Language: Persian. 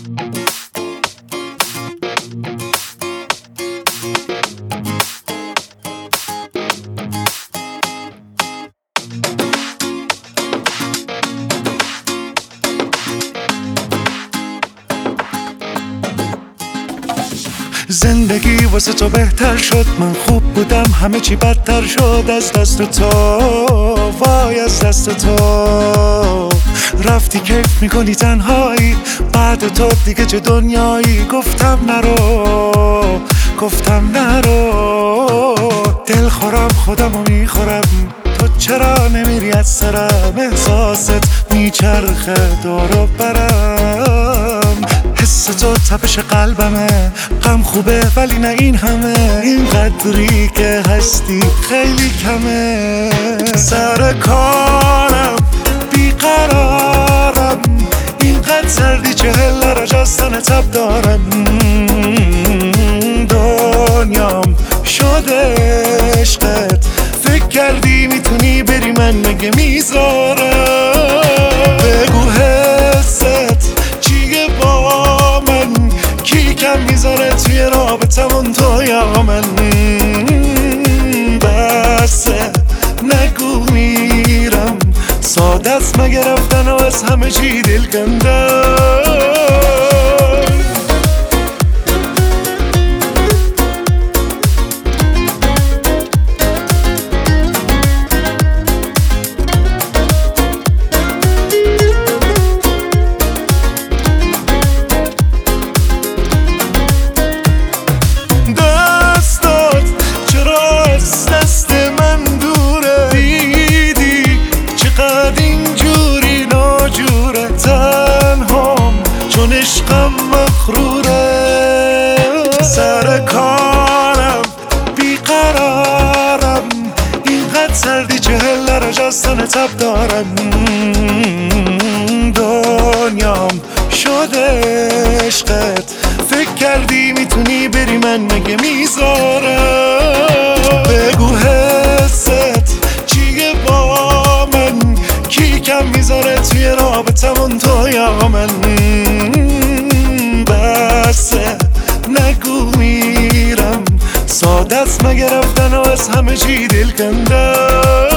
زندگی واسه تو بهتر شد، من خوب بودم همه چی بدتر شد. از دست تو، وای از دست تو رفتی، کیف میکنی تنهایی، بعد تو دیگه چه دنیایی. گفتم نرو، دل خورم خودمو میخورم، تو چرا نمیری از سرم؟ احساست میچرخه دور و برم، حس تو تپش قلبمه، غم خوبه ولی نه این همه، این قدری که هستی خیلی کمه. سر کارم بیقرارم، اینقدر سردی 40 درجه از تن تب دارم. دنیام شده عشقت، فکر کردی میتونی بری من مگه میذارم؟ بگو حست چیه با من، کی کم میذاره توی رابطمون تو یا من؟ بسه نگو میرم، ساده است مگه رفتن و از همه چی دل کندم. عشقم مخروره، سر کارم بیقرارم، اینقدر سردی 40 درجه از تن تب دارم. دنیام شده عشقت، فکر کردی میتونی بری من مگه میذارم؟ بگو حست چیه با من، کی کم میذاره توی رابطمون تو یا من؟ بسه نگو میرم، ساده است مگه رفتن و از همه چی دل کندم.